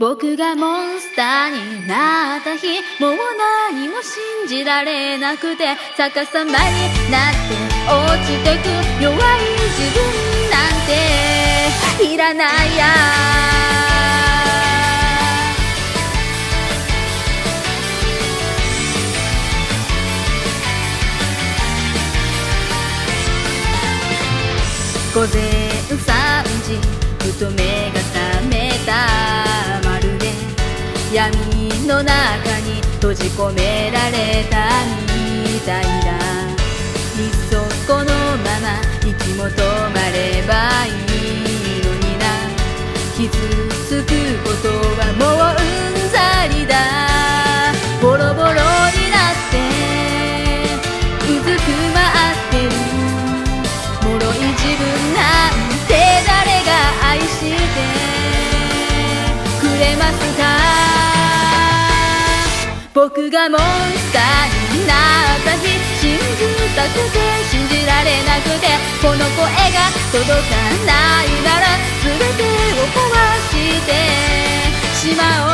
僕がモンスターになった日、もう何も信じられなくて逆さまになって落ちてく弱い自分なんていらないや。午前3時、ふと目が覚めた。まるで闇の中に閉じ込められたみたいだ。いっそこのまま息も止まればいいのにな。傷つくことはもううんざりだ。ボロボロになってうずくまってる脆い自分なんて誰が愛してくれますか。僕がモンスターになった日、信じたくて信じられなくて、この声が届かないなら全てを壊してしまおう。